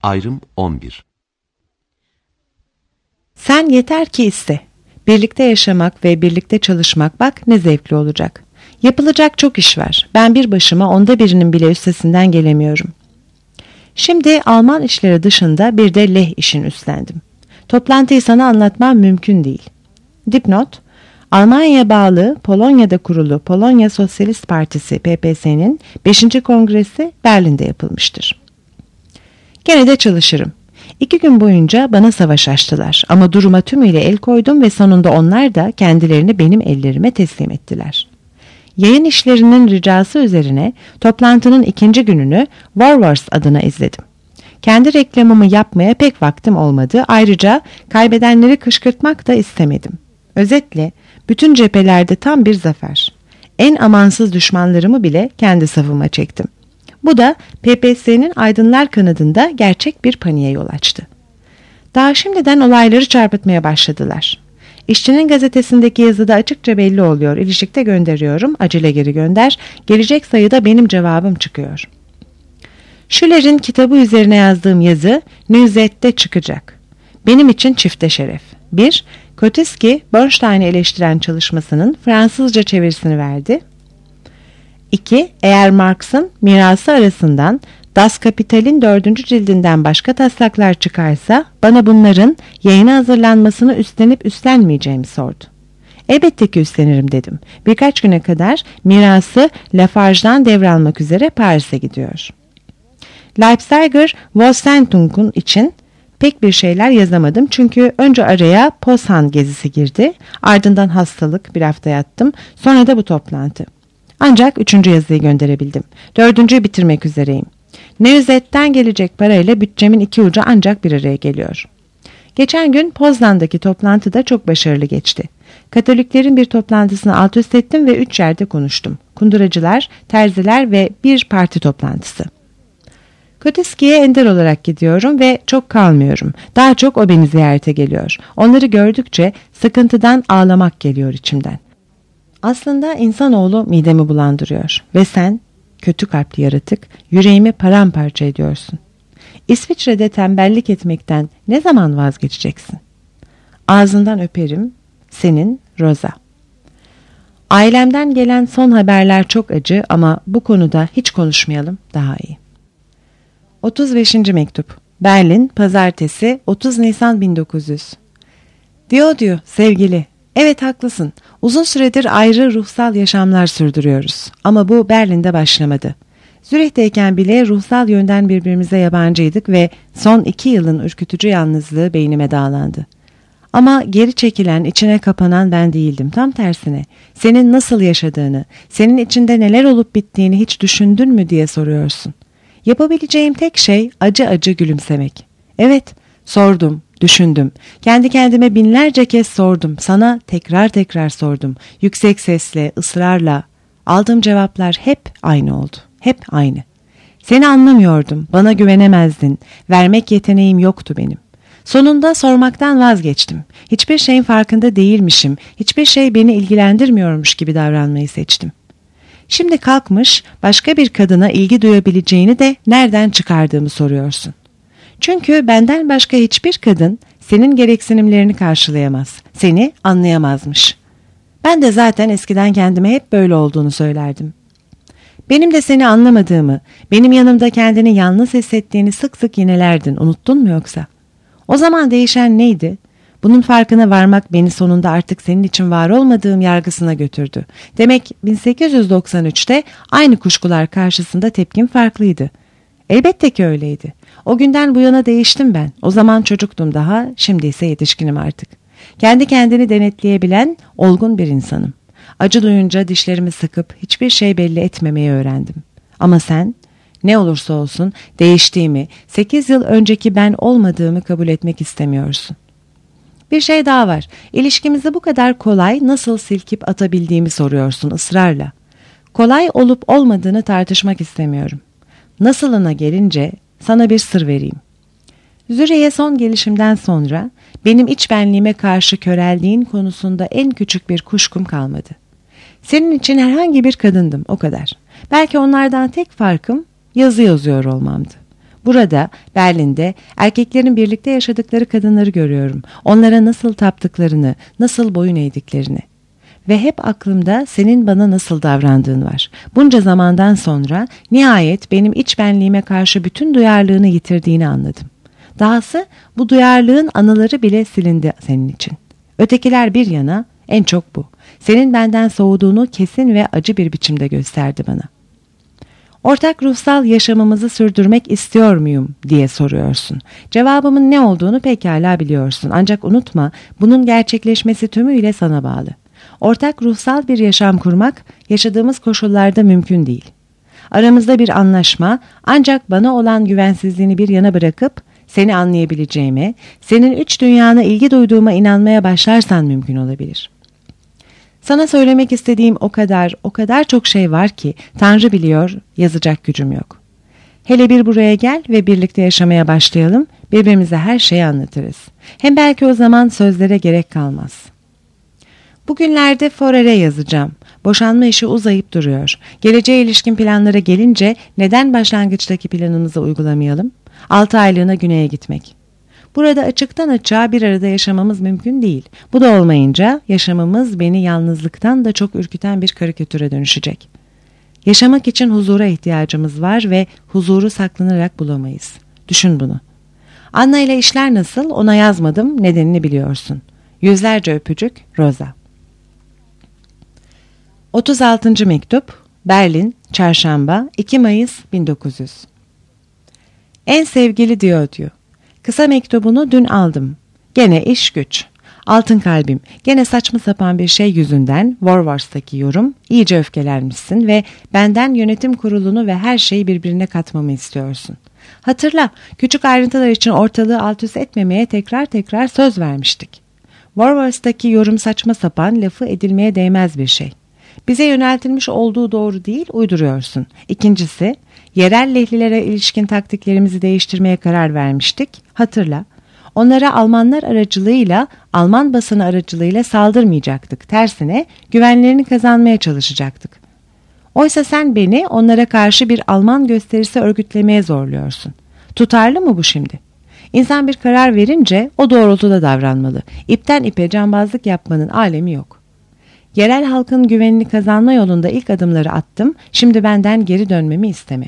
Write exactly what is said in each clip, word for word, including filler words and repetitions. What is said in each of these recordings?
Ayrım on bir. Sen yeter ki iste. Birlikte yaşamak ve birlikte çalışmak bak ne zevkli olacak. Yapılacak çok iş var. Ben bir başıma onda birinin bile üstesinden gelemiyorum. Şimdi Alman işleri dışında bir de Leh işin üstlendim. Toplantıyı sana anlatmam mümkün değil. Dipnot: Almanya'ya bağlı Polonya'da kurulu Polonya Sosyalist Partisi P P S'nin beşinci kongresi Berlin'de yapılmıştır. Gene de çalışırım. İki gün boyunca bana savaş açtılar ama duruma tümüyle el koydum ve sonunda onlar da kendilerini benim ellerime teslim ettiler. Yayın işlerinin ricası üzerine toplantının ikinci gününü Warwars adına izledim. Kendi reklamımı yapmaya pek vaktim olmadı, ayrıca kaybedenleri kışkırtmak da istemedim. Özetle bütün cephelerde tam bir zafer. En amansız düşmanlarımı bile kendi safıma çektim. Bu da P P S'nin aydınlar kanadında gerçek bir paniğe yol açtı. Daha şimdiden olayları çarpıtmaya başladılar. İşçinin gazetesindeki yazıda açıkça belli oluyor. İlişikte gönderiyorum, acele geri gönder. Gelecek sayıda benim cevabım çıkıyor. Schiller'in kitabı üzerine yazdığım yazı Newszet'te çıkacak. Benim için çifte şeref. bir. Kotiski, Bernstein'i eleştiren çalışmasının Fransızca çevirisini verdi. iki. Eğer Marx'ın mirası arasından Das Kapital'in dördüncü cildinden başka taslaklar çıkarsa bana bunların yayına hazırlanmasını üstlenip üstlenmeyeceğimi sordu. Elbette ki üstlenirim dedim. Birkaç güne kadar mirası Lafarge'dan devralmak üzere Paris'e gidiyor. Leipziger Volkszentung'un için pek bir şeyler yazamadım çünkü önce araya Posan gezisi girdi, ardından hastalık, bir hafta yattım, sonra da bu toplantı. Ancak üçüncü yazıyı gönderebildim. Dördüncüyü bitirmek üzereyim. Nevzet'ten gelecek parayla bütçemin iki ucu ancak bir araya geliyor. Geçen gün Poznan'daki toplantı da çok başarılı geçti. Katoliklerin bir toplantısını alt üst ettim ve üç yerde konuştum. Kunduracılar, terziler ve bir parti toplantısı. Kotiski'ye ender olarak gidiyorum ve çok kalmıyorum. Daha çok o beni ziyarete geliyor. Onları gördükçe sıkıntıdan ağlamak geliyor içimden. Aslında insanoğlu midemi bulandırıyor ve sen, kötü kalpli yaratık, yüreğimi paramparça ediyorsun. İsviçre'de tembellik etmekten ne zaman vazgeçeceksin? Ağzından öperim, senin Rosa. Ailemden gelen son haberler çok acı ama bu konuda hiç konuşmayalım, daha iyi. otuz beşinci mektup. Berlin, Pazartesi, otuz Nisan bin dokuz yüz. Diyor sevgili, evet haklısın. Uzun süredir ayrı ruhsal yaşamlar sürdürüyoruz. Ama bu Berlin'de başlamadı. Zürih'teyken bile ruhsal yönden birbirimize yabancıydık ve son iki yılın ürkütücü yalnızlığı beynime dağlandı. Ama geri çekilen, içine kapanan ben değildim. Tam tersine. Senin nasıl yaşadığını, senin içinde neler olup bittiğini hiç düşündün mü diye soruyorsun. Yapabileceğim tek şey acı acı gülümsemek. Evet, sordum, düşündüm. Kendi kendime binlerce kez sordum. Sana tekrar tekrar sordum. Yüksek sesle, ısrarla. Aldığım cevaplar hep aynı oldu. Hep aynı. Seni anlamıyordum. Bana güvenemezdin. Vermek yeteneğim yoktu benim. Sonunda sormaktan vazgeçtim. Hiçbir şeyin farkında değilmişim. Hiçbir şey beni ilgilendirmiyormuş gibi davranmayı seçtim. Şimdi kalkmış başka bir kadına ilgi duyabileceğini de nereden çıkardığımı soruyorsun. Çünkü benden başka hiçbir kadın senin gereksinimlerini karşılayamaz. Seni anlayamazmış. Ben de zaten eskiden kendime hep böyle olduğunu söylerdim. Benim de seni anlamadığımı, benim yanımda kendini yalnız hissettiğini sık sık yinelerdin. Unuttun mu yoksa? O zaman değişen neydi? Bunun farkına varmak beni sonunda artık senin için var olmadığım yargısına götürdü. Demek bin sekiz yüz doksan üçte aynı kuşkular karşısında tepkim farklıydı. Elbette ki öyleydi. O günden bu yana değiştim ben. O zaman çocuktum daha, şimdi ise yetişkinim artık. Kendi kendini denetleyebilen olgun bir insanım. Acı duyunca dişlerimi sıkıp hiçbir şey belli etmemeyi öğrendim. Ama sen, ne olursa olsun değiştiğimi, sekiz yıl önceki ben olmadığımı kabul etmek istemiyorsun. Bir şey daha var. İlişkimizi bu kadar kolay nasıl silkip atabildiğimi soruyorsun ısrarla. Kolay olup olmadığını tartışmak istemiyorum. Nasılına gelince sana bir sır vereyim. Zürih'e son gelişimden sonra benim iç benliğime karşı köreldiğin konusunda en küçük bir kuşkum kalmadı. Senin için herhangi bir kadındım, o kadar. Belki onlardan tek farkım yazı yazıyor olmamdı. Burada, Berlin'de erkeklerin birlikte yaşadıkları kadınları görüyorum. Onlara nasıl taptıklarını, nasıl boyun eğdiklerini. Ve hep aklımda senin bana nasıl davrandığın var. Bunca zamandan sonra nihayet benim iç benliğime karşı bütün duyarlılığını yitirdiğini anladım. Dahası bu duyarlılığın anıları bile silindi senin için. Ötekiler bir yana, en çok bu. Senin benden soğuduğunu kesin ve acı bir biçimde gösterdi bana. Ortak ruhsal yaşamımızı sürdürmek istiyor muyum diye soruyorsun. Cevabımın ne olduğunu pekala biliyorsun. Ancak unutma, bunun gerçekleşmesi tümüyle sana bağlı. Ortak ruhsal bir yaşam kurmak yaşadığımız koşullarda mümkün değil. Aramızda bir anlaşma ancak bana olan güvensizliğini bir yana bırakıp seni anlayabileceğime, senin üç dünyana ilgi duyduğuma inanmaya başlarsan mümkün olabilir. Sana söylemek istediğim o kadar, o kadar çok şey var ki Tanrı biliyor, yazacak gücüm yok. Hele bir buraya gel ve birlikte yaşamaya başlayalım, birbirimize her şeyi anlatırız. Hem belki o zaman sözlere gerek kalmaz. Bugünlerde Forer'e yazacağım. Boşanma işi uzayıp duruyor. Geleceğe ilişkin planlara gelince neden başlangıçtaki planımızı uygulamayalım? Altı aylığına güneye gitmek. Burada açıktan açığa bir arada yaşamamız mümkün değil. Bu da olmayınca yaşamımız beni yalnızlıktan da çok ürküten bir karikatüre dönüşecek. Yaşamak için huzura ihtiyacımız var ve huzuru saklanarak bulamayız. Düşün bunu. Anna ile işler nasıl? Ona yazmadım, nedenini biliyorsun. Yüzlerce öpücük, Rosa. otuz altıncı mektup, Berlin, Çarşamba, iki Mayıs bin dokuz yüz. En sevgili Diodyu, kısa mektubunu dün aldım. Gene iş güç. Altın kalbim, gene saçma sapan bir şey yüzünden Warwars'taki yorum, iyice öfkelenmişsin ve benden yönetim kurulunu ve her şeyi birbirine katmamı istiyorsun. Hatırla, küçük ayrıntılar için ortalığı alt üst etmemeye tekrar tekrar söz vermiştik. Warwars'taki yorum saçma sapan, lafı edilmeye değmez bir şey. Bize yöneltilmiş olduğu doğru değil, uyduruyorsun. İkincisi, yerel lehlilere ilişkin taktiklerimizi değiştirmeye karar vermiştik. Hatırla, onlara Almanlar aracılığıyla, Alman basını aracılığıyla saldırmayacaktık. Tersine güvenlerini kazanmaya çalışacaktık. Oysa sen beni onlara karşı bir Alman gösterisi örgütlemeye zorluyorsun. Tutarlı mı bu şimdi? İnsan bir karar verince o doğrultuda davranmalı. İpten ipe cambazlık yapmanın alemi yok. Yerel halkın güvenini kazanma yolunda ilk adımları attım, şimdi benden geri dönmemi isteme.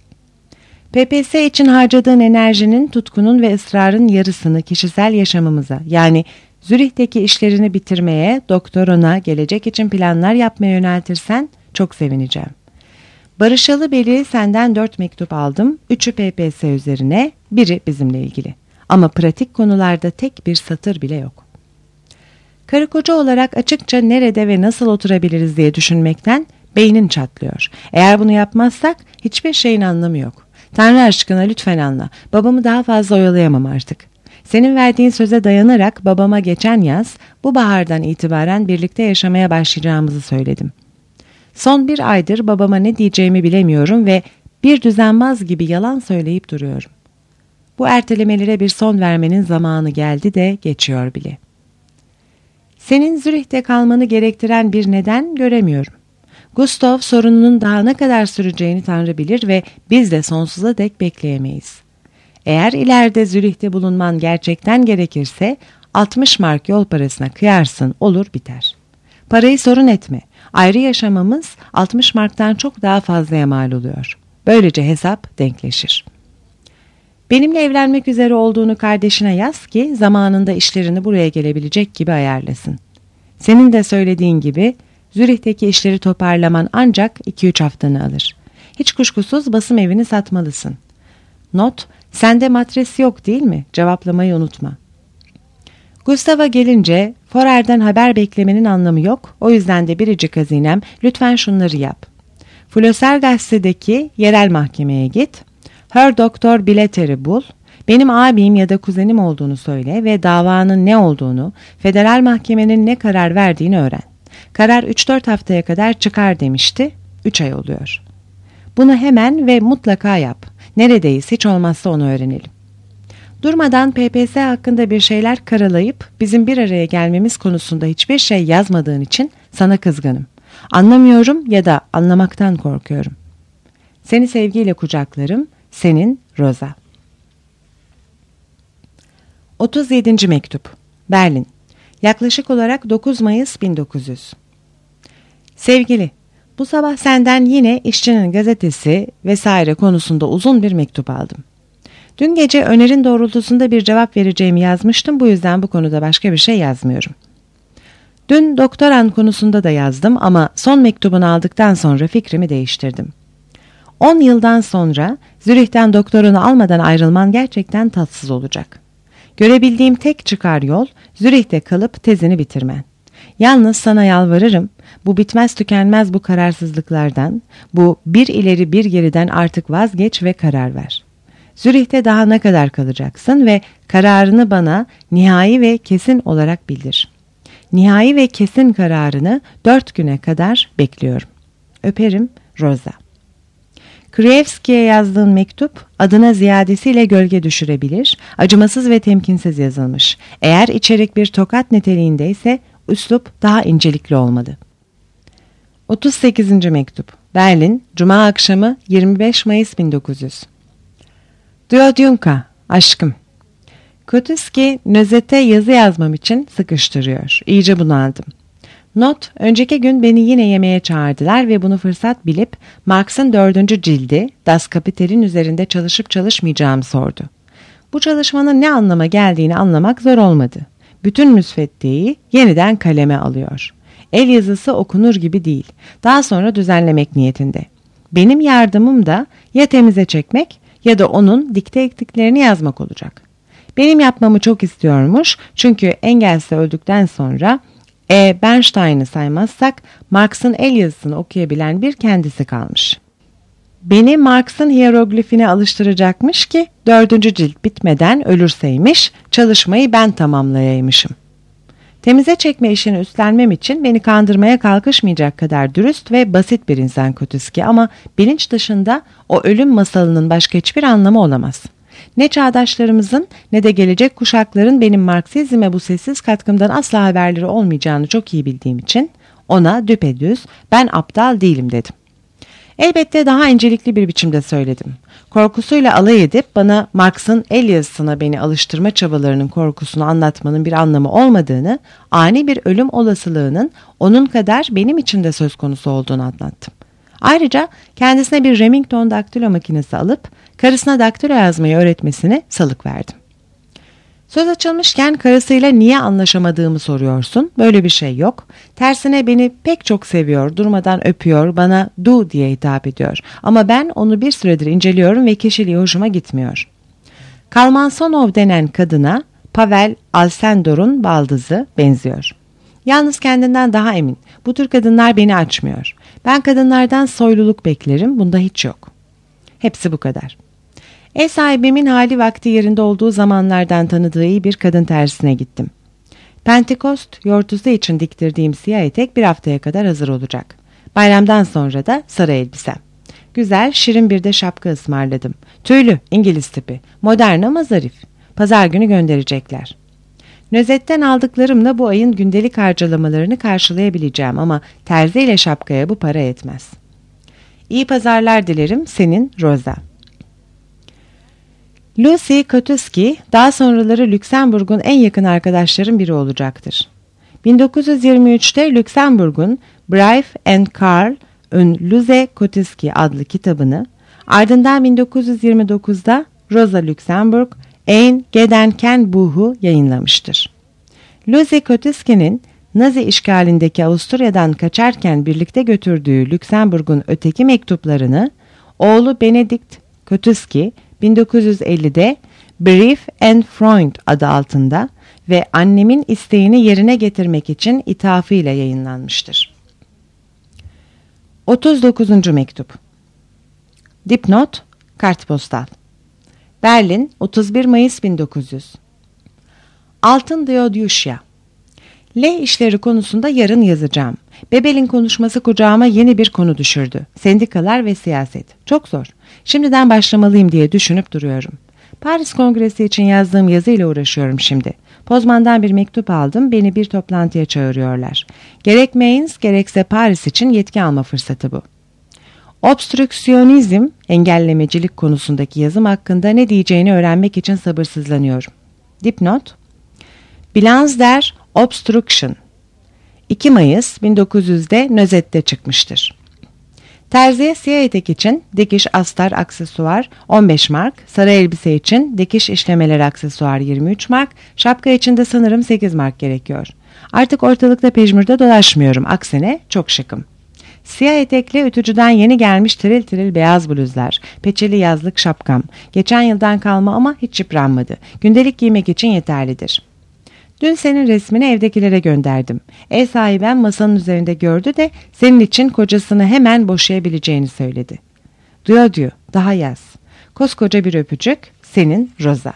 P P S için harcadığın enerjinin, tutkunun ve ısrarın yarısını kişisel yaşamımıza, yani Zürih'teki işlerini bitirmeye, doktoruna, gelecek için planlar yapmaya yöneltirsen çok sevineceğim. Barışalı beli senden dört mektup aldım, üçü P P S üzerine, biri bizimle ilgili. Ama pratik konularda tek bir satır bile yok. Karı koca olarak açıkça nerede ve nasıl oturabiliriz diye düşünmekten beynin çatlıyor. Eğer bunu yapmazsak hiçbir şeyin anlamı yok. Tanrı aşkına lütfen anla. Babamı daha fazla oyalayamam artık. Senin verdiğin söze dayanarak babama geçen yaz bu bahardan itibaren birlikte yaşamaya başlayacağımızı söyledim. Son bir aydır babama ne diyeceğimi bilemiyorum ve bir düzenbaz gibi yalan söyleyip duruyorum. Bu ertelemelere bir son vermenin zamanı geldi de geçiyor bile. Senin Zürih'te kalmanı gerektiren bir neden göremiyorum. Gustav sorununun daha ne kadar süreceğini Tanrı bilir ve biz de sonsuza dek bekleyemeyiz. Eğer ileride Zürih'te bulunman gerçekten gerekirse altmış mark yol parasına kıyarsın, olur biter. Parayı sorun etme. Ayrı yaşamamız altmış marktan çok daha fazlaya mal oluyor. Böylece hesap denkleşir. Benimle evlenmek üzere olduğunu kardeşine yaz ki zamanında işlerini buraya gelebilecek gibi ayarlasın. Senin de söylediğin gibi Zürih'teki işleri toparlaman ancak iki üç haftanı alır. Hiç kuşkusuz basım evini satmalısın. Not, sende matres yok değil mi? Cevaplamayı unutma. Gustav'a gelince Forer'den haber beklemenin anlamı yok. O yüzden de biricik hazinem lütfen şunları yap. Flöser gazetedeki yerel mahkemeye git. Her doktor Biletter'i bul. Benim abim ya da kuzenim olduğunu söyle ve davanın ne olduğunu, federal mahkemenin ne karar verdiğini öğren. Karar üç dört haftaya kadar çıkar demişti. üç ay oluyor. Bunu hemen ve mutlaka yap. Neredeyiz, hiç olmazsa onu öğrenelim. Durmadan P P S hakkında bir şeyler karalayıp bizim bir araya gelmemiz konusunda hiçbir şey yazmadığın için sana kızgınım. Anlamıyorum ya da anlamaktan korkuyorum. Seni sevgiyle kucaklarım, senin Rosa. otuz yedinci mektup. Berlin. Yaklaşık olarak dokuz Mayıs bin dokuz yüz. Sevgili, bu sabah senden yine İşçinin Gazetesi vesaire konusunda uzun bir mektup aldım. Dün gece önerin doğrultusunda bir cevap vereceğimi yazmıştım, bu yüzden bu konuda başka bir şey yazmıyorum. Dün doktoran konusunda da yazdım ama son mektubunu aldıktan sonra fikrimi değiştirdim. on yıldan sonra Zürih'ten doktorunu almadan ayrılman gerçekten tatsız olacak. Görebildiğim tek çıkar yol Zürih'te kalıp tezini bitirmen. Yalnız sana yalvarırım, bu bitmez tükenmez bu kararsızlıklardan, bu bir ileri bir geriden artık vazgeç ve karar ver. Zürih'te daha ne kadar kalacaksın ve kararını bana nihai ve kesin olarak bildir. Nihai ve kesin kararını dört güne kadar bekliyorum. Öperim, Rosa. Kriyevski'ye yazdığın mektup adına ziyadesiyle gölge düşürebilir, acımasız ve temkinsiz yazılmış. Eğer içerik bir tokat niteliğindeyse üslup daha incelikli olmalı. otuz sekizinci mektup. Berlin, Cuma akşamı yirmi beş Mayıs bin dokuz yüz. Diodyunka, aşkım. Kutuski, Nözet'e yazı yazmam için sıkıştırıyor. İyice bunaldım. Not, önceki gün beni yine yemeğe çağırdılar ve bunu fırsat bilip Marx'ın dördüncü cildi Das Kapital'in üzerinde çalışıp çalışmayacağımı sordu. Bu çalışmanın ne anlama geldiğini anlamak zor olmadı. Bütün müsveddeyi yeniden kaleme alıyor. El yazısı okunur gibi değil. Daha sonra düzenlemek niyetinde. Benim yardımım da ya temize çekmek ya da onun dikte ettiklerini yazmak olacak. Benim yapmamı çok istiyormuş çünkü Engels öldükten sonra E. Bernstein'ı saymazsak Marx'ın el yazısını okuyabilen bir kendisi kalmış. Beni Marx'ın hieroglifine alıştıracakmış ki dördüncü cilt bitmeden ölürseymiş, çalışmayı ben tamamlayaymışım. Temize çekme işini üstlenmem için beni kandırmaya kalkışmayacak kadar dürüst ve basit bir insan Kutuski ama bilinç dışında o ölüm masalının başka hiçbir anlamı olamaz. Ne çağdaşlarımızın ne de gelecek kuşakların benim Marksizme bu sessiz katkımdan asla haberleri olmayacağını çok iyi bildiğim için ona düpedüz ben aptal değilim dedim. Elbette daha incelikli bir biçimde söyledim. Korkusuyla alay edip bana Marx'ın el yazısına beni alıştırma çabalarının korkusunu anlatmanın bir anlamı olmadığını, ani bir ölüm olasılığının onun kadar benim için de söz konusu olduğunu anlattım. Ayrıca kendisine bir Remington daktilo makinesi alıp karısına daktilo yazmayı öğretmesini salık verdim. Söz açılmışken karısıyla niye anlaşamadığımı soruyorsun. Böyle bir şey yok. Tersine beni pek çok seviyor, durmadan öpüyor, bana du diye hitap ediyor. Ama ben onu bir süredir inceliyorum ve kişiliği hoşuma gitmiyor. Kalmansonov denen kadına Pavel Alsendor'un baldızı benziyor. Yalnız kendinden daha emin. Bu tür kadınlar beni açmıyor. Ben kadınlardan soyluluk beklerim, bunda hiç yok. Hepsi bu kadar. Ev sahibimin hali vakti yerinde olduğu zamanlardan tanıdığı iyi bir kadın tersine gittim. Pentekost yortusu için diktirdiğim siyah etek bir haftaya kadar hazır olacak. Bayramdan sonra da sarı elbisem. Güzel, şirin bir de şapka ısmarladım. Tüylü, İngiliz tipi, modern ama zarif. Pazar günü gönderecekler. Nözet'ten aldıklarımla bu ayın gündelik harcamalarını karşılayabileceğim ama terzi ile şapkaya bu para yetmez. İyi pazarlar dilerim, senin Rosa. Lucy Kutuski daha sonraları Lüksemburg'un en yakın arkadaşlarım biri olacaktır. bin dokuz yüz yirmi üçte Lüksemburg'un Brief and Karl und Lucy Kutuski adlı kitabını, ardından bin dokuz yüz yirmi dokuzda Rosa Luxemburg Ein Gedenkenbuch'u yayınlamıştır. Lucy Kutuski'nin Nazi işgalindeki Avusturya'dan kaçarken birlikte götürdüğü Lüksemburg'un öteki mektuplarını oğlu Benedikt Kutuski bin dokuz yüz ellide Brief and Freund adı altında ve annemin isteğini yerine getirmek için ithafıyla yayınlanmıştır. otuz dokuzuncu mektup. Dipnot, kartpostal. Berlin, otuz bir Mayıs bin dokuz yüz. Altın Diodyuşya. L işleri konusunda yarın yazacağım. Bebel'in konuşması kucağıma yeni bir konu düşürdü. Sendikalar ve siyaset. Çok zor. Şimdiden başlamalıyım diye düşünüp duruyorum. Paris Kongresi için yazdığım yazıyla uğraşıyorum şimdi. Pozman'dan bir mektup aldım. Beni bir toplantıya çağırıyorlar. Gerek Mainz gerekse Paris için yetki alma fırsatı bu. Obstrüksiyonizm, engellemecilik konusundaki yazım hakkında ne diyeceğini öğrenmek için sabırsızlanıyorum. Dipnot: Bilans der Obstruction. iki Mayıs bin dokuz yüzde Nözet'te çıkmıştır. Terziye siyah etek için dikiş astar aksesuar on beş mark, sarı elbise için dikiş işlemeleri aksesuar yirmi üç mark, şapka için de sanırım sekiz mark gerekiyor. Artık ortalıkta pejmürde dolaşmıyorum, aksine çok şıkım. Siyah etekli ütücüden yeni gelmiş tiril tiril beyaz bluzlar, peçeli yazlık şapkam, geçen yıldan kalma ama hiç yıpranmadı, gündelik giymek için yeterlidir. Dün senin resmini evdekilere gönderdim. Ev sahibem masanın üzerinde gördü de senin için kocasını hemen boşayabileceğini söyledi. Diyor diyor, daha yaz. Koskoca bir öpücük, senin Rosa.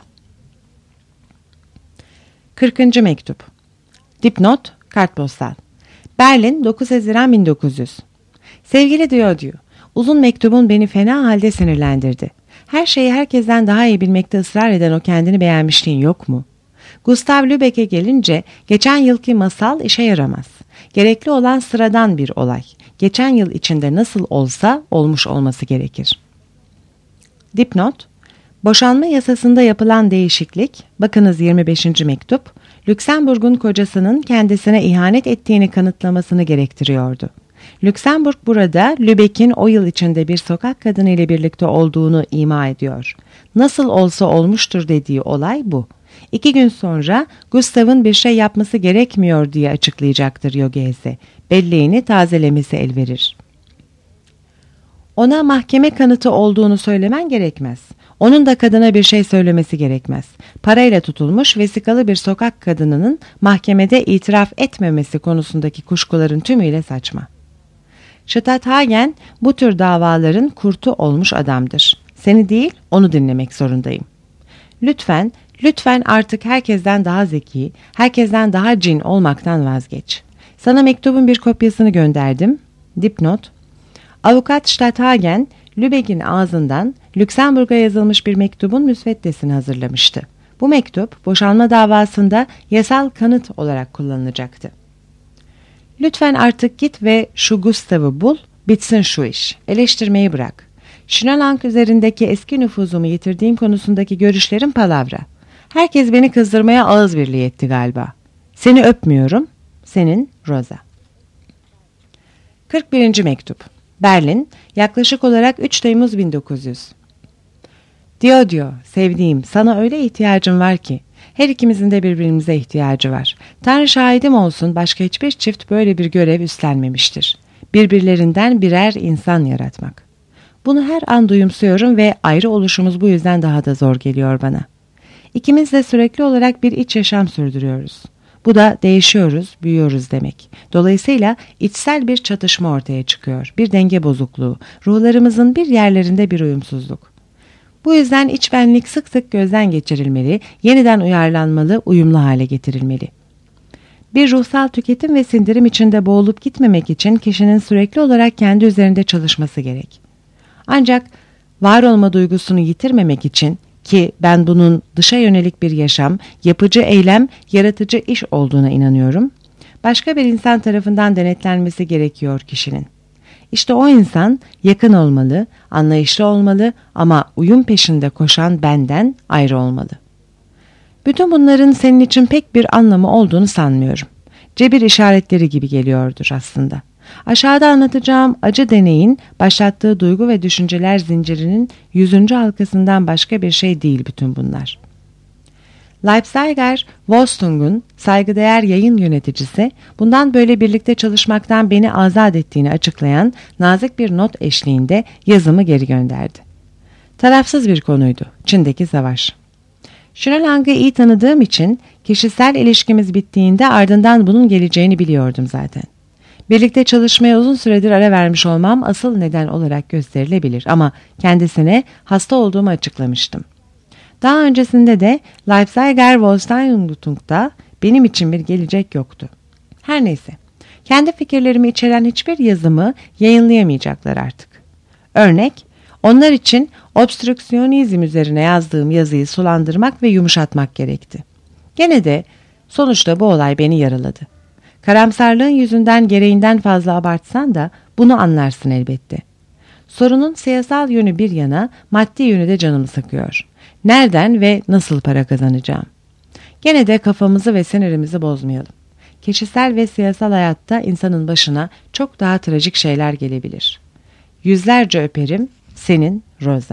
kırkıncı mektup. Dipnot, kartpostal. Berlin, dokuz Haziran bin dokuz yüz. Sevgili diyor diyor, uzun mektubun beni fena halde sinirlendirdi. Her şeyi herkesten daha iyi bilmekte ısrar eden o kendini beğenmişliğin yok mu? Gustav Lübeck'e gelince geçen yılki masal işe yaramaz. Gerekli olan sıradan bir olay. Geçen yıl içinde nasıl olsa olmuş olması gerekir. Dipnot: Boşanma yasasında yapılan değişiklik, bakınız yirmi beşinci mektup, Lüksemburg'un kocasının kendisine ihanet ettiğini kanıtlamasını gerektiriyordu. Lüksemburg burada Lübeck'in o yıl içinde bir sokak kadını ile birlikte olduğunu ima ediyor. Nasıl olsa olmuştur dediği olay bu. İki gün sonra Gustav'ın bir şey yapması gerekmiyor diye açıklayacaktır Yogese. Belleğini tazelemesi elverir. Ona mahkeme kanıtı olduğunu söylemen gerekmez. Onun da kadına bir şey söylemesi gerekmez. Parayla tutulmuş vesikalı bir sokak kadınının mahkemede itiraf etmemesi konusundaki kuşkuların tümüyle saçma. Stadthagen bu tür davaların kurtu olmuş adamdır. Seni değil, onu dinlemek zorundayım. Lütfen, lütfen artık herkesten daha zeki, herkesten daha cin olmaktan vazgeç. Sana mektubun bir kopyasını gönderdim. Dipnot: Avukat Stadthagen, Lübeck'in ağzından Lüksemburg'a yazılmış bir mektubun müsveddesini hazırlamıştı. Bu mektup, boşanma davasında yasal kanıt olarak kullanılacaktı. Lütfen artık git ve şu Gustav'ı bul, bitsin şu iş. Eleştirmeyi bırak. Schneelang üzerindeki eski nüfuzumu yitirdiğim konusundaki görüşlerim palavra. Herkes beni kızdırmaya ağız birliği etti galiba. Seni öpmüyorum. Senin Rosa. kırk birinci mektup. Berlin, yaklaşık olarak üç Temmuz bin dokuz yüz. Diyor diyor, sevdiğim, sana öyle ihtiyacım var ki. Her ikimizin de birbirimize ihtiyacı var. Tanrı şahidim olsun, başka hiçbir çift böyle bir görev üstlenmemiştir. Birbirlerinden birer insan yaratmak. Bunu her an duyumsuyorum ve ayrı oluşumuz bu yüzden daha da zor geliyor bana. İkimiz de sürekli olarak bir iç yaşam sürdürüyoruz. Bu da değişiyoruz, büyüyoruz demek. Dolayısıyla içsel bir çatışma ortaya çıkıyor, bir denge bozukluğu, ruhlarımızın bir yerlerinde bir uyumsuzluk. Bu yüzden iç benlik sık sık gözden geçirilmeli, yeniden uyarlanmalı, uyumlu hale getirilmeli. Bir ruhsal tüketim ve sindirim içinde boğulup gitmemek için kişinin sürekli olarak kendi üzerinde çalışması gerek. Ancak var olma duygusunu yitirmemek için, ki ben bunun dışa yönelik bir yaşam, yapıcı eylem, yaratıcı iş olduğuna inanıyorum, başka bir insan tarafından denetlenmesi gerekiyor kişinin. İşte o insan yakın olmalı, anlayışlı olmalı ama uyum peşinde koşan benden ayrı olmalı. Bütün bunların senin için pek bir anlamı olduğunu sanmıyorum. Cebir işaretleri gibi geliyordur aslında. Aşağıda anlatacağım acı deneyin başlattığı duygu ve düşünceler zincirinin yüzüncü halkasından başka bir şey değil bütün bunlar. Leipziger Wolstung'un saygıdeğer yayın yöneticisi bundan böyle birlikte çalışmaktan beni azat ettiğini açıklayan nazik bir not eşliğinde yazımı geri gönderdi. Tarafsız bir konuydu, Çin'deki savaş. Schneelang'ı iyi tanıdığım için kişisel ilişkimiz bittiğinde ardından bunun geleceğini biliyordum zaten. Birlikte çalışmaya uzun süredir ara vermiş olmam asıl neden olarak gösterilebilir ama kendisine hasta olduğumu açıklamıştım. Daha öncesinde de Leipziger Volkseinrichtung'da benim için bir gelecek yoktu. Her neyse, kendi fikirlerimi içeren hiçbir yazımı yayınlayamayacaklar artık. Örnek, onlar için obstrüksiyonizm üzerine yazdığım yazıyı sulandırmak ve yumuşatmak gerekti. Gene de sonuçta bu olay beni yaraladı. Karamsarlığın yüzünden gereğinden fazla abartsan da bunu anlarsın elbette. Sorunun siyasal yönü bir yana, maddi yönü de canımı sıkıyor. Nereden ve nasıl para kazanacağım? Gene de kafamızı ve sinirimizi bozmayalım. Kişisel ve siyasal hayatta insanın başına çok daha trajik şeyler gelebilir. Yüzlerce öperim, senin Rosa.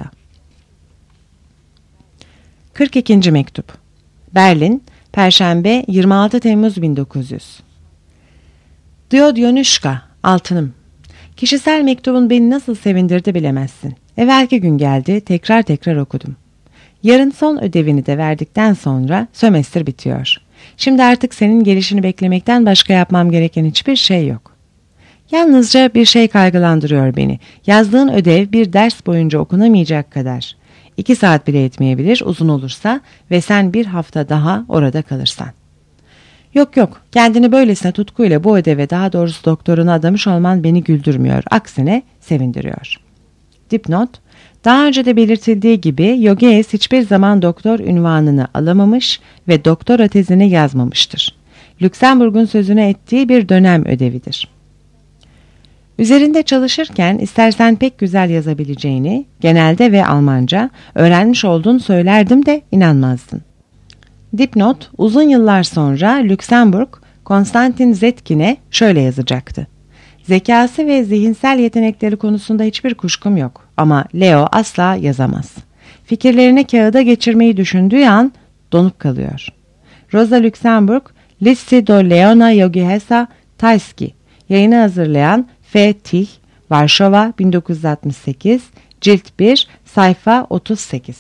kırk ikinci mektup. Berlin, Perşembe yirmi altı Temmuz bin dokuz yüz. Diyodionuşka, altınım. Kişisel mektubun beni nasıl sevindirdi bilemezsin. Evvelki gün geldi, tekrar tekrar okudum. Yarın son ödevini de verdikten sonra sömestr bitiyor. Şimdi artık senin gelişini beklemekten başka yapmam gereken hiçbir şey yok. Yalnızca bir şey kaygılandırıyor beni. Yazdığın ödev bir ders boyunca okunamayacak kadar. İki saat bile etmeyebilir uzun olursa ve sen bir hafta daha orada kalırsan. Yok yok, kendini böylesine tutkuyla bu ödeve, daha doğrusu doktoruna adamış olman beni güldürmüyor. Aksine sevindiriyor. Dipnot: Daha önce de belirtildiği gibi Yogees hiçbir zaman doktor unvanını alamamış ve doktora tezini yazmamıştır. Lüksemburg'un sözüne ettiği bir dönem ödevidir. Üzerinde çalışırken istersen pek güzel yazabileceğini, genelde ve Almanca öğrenmiş olduğunu söylerdim de inanmazdın. Dipnot: Uzun yıllar sonra Lüksemburg, Konstantin Zetkin'e şöyle yazacaktı. Zekası ve zihinsel yetenekleri konusunda hiçbir kuşkum yok ama Leo asla yazamaz. Fikirlerini kağıda geçirmeyi düşündüğü an donup kalıyor. Rosa Luxemburg, Listy do Leona Yogihesa Tayski, yayını hazırlayan F. Tih, Varşova bin dokuz yüz altmış sekiz, Cilt bir, sayfa otuz sekiz.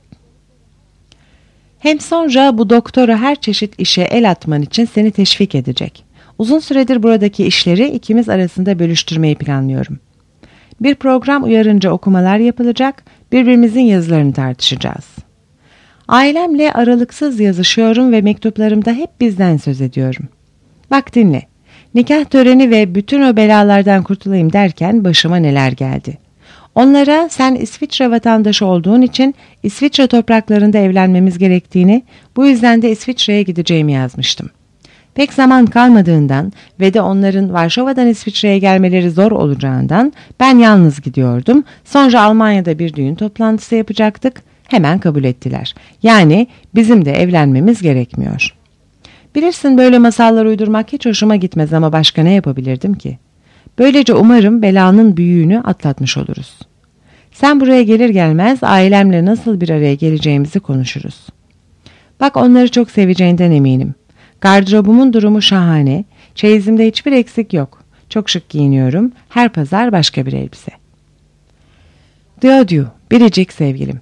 Hem sonra bu doktora her çeşit işe el atman için seni teşvik edecek. Uzun süredir buradaki işleri ikimiz arasında bölüştürmeyi planlıyorum. Bir program uyarınca okumalar yapılacak, birbirimizin yazılarını tartışacağız. Ailemle aralıksız yazışıyorum ve mektuplarımda hep bizden söz ediyorum. Bak dinle, nikah töreni ve bütün o belalardan kurtulayım derken başıma neler geldi. Onlara sen İsviçre vatandaşı olduğun için İsviçre topraklarında evlenmemiz gerektiğini, bu yüzden de İsviçre'ye gideceğimi yazmıştım. Pek zaman kalmadığından ve de onların Varşova'dan İsviçre'ye gelmeleri zor olacağından ben yalnız gidiyordum. Sonra Almanya'da bir düğün toplantısı yapacaktık. Hemen kabul ettiler. Yani bizim de evlenmemiz gerekmiyor. Bilirsin, böyle masallar uydurmak hiç hoşuma gitmez ama başka ne yapabilirdim ki? Böylece umarım belanın büyüğünü atlatmış oluruz. Sen buraya gelir gelmez ailemle nasıl bir araya geleceğimizi konuşuruz. Bak, onları çok seveceğinden eminim. Gardırobumun durumu şahane, çeyizimde hiçbir eksik yok. Çok şık giyiniyorum, her pazar başka bir elbise. Diodiu, biricik sevgilim.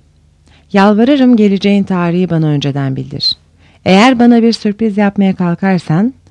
Yalvarırım geleceğin tarihi bana önceden bildir. Eğer bana bir sürpriz yapmaya kalkarsan